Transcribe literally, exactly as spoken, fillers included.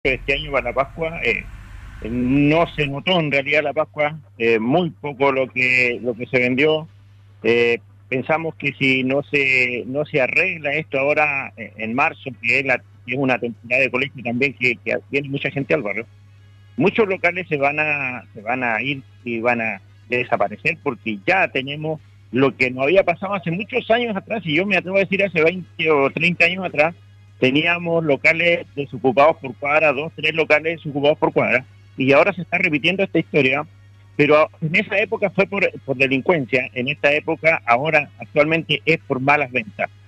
Este año para la Pascua eh, no se notó en realidad la Pascua, eh, muy poco lo que lo que se vendió. Eh, pensamos que si no se no se arregla esto ahora eh, en marzo, que es, la, que es una temporada de colegio también que, que viene mucha gente al barrio, muchos locales se van a se van a ir y van a desaparecer porque ya tenemos lo que no había pasado hace muchos años atrás, y yo me atrevo a decir hace veinte o treinta años atrás, teníamos locales desocupados por cuadra, dos, tres locales desocupados por cuadra, y ahora se está repitiendo esta historia, pero en esa época fue por, por delincuencia, en esta época ahora actualmente es por malas ventas.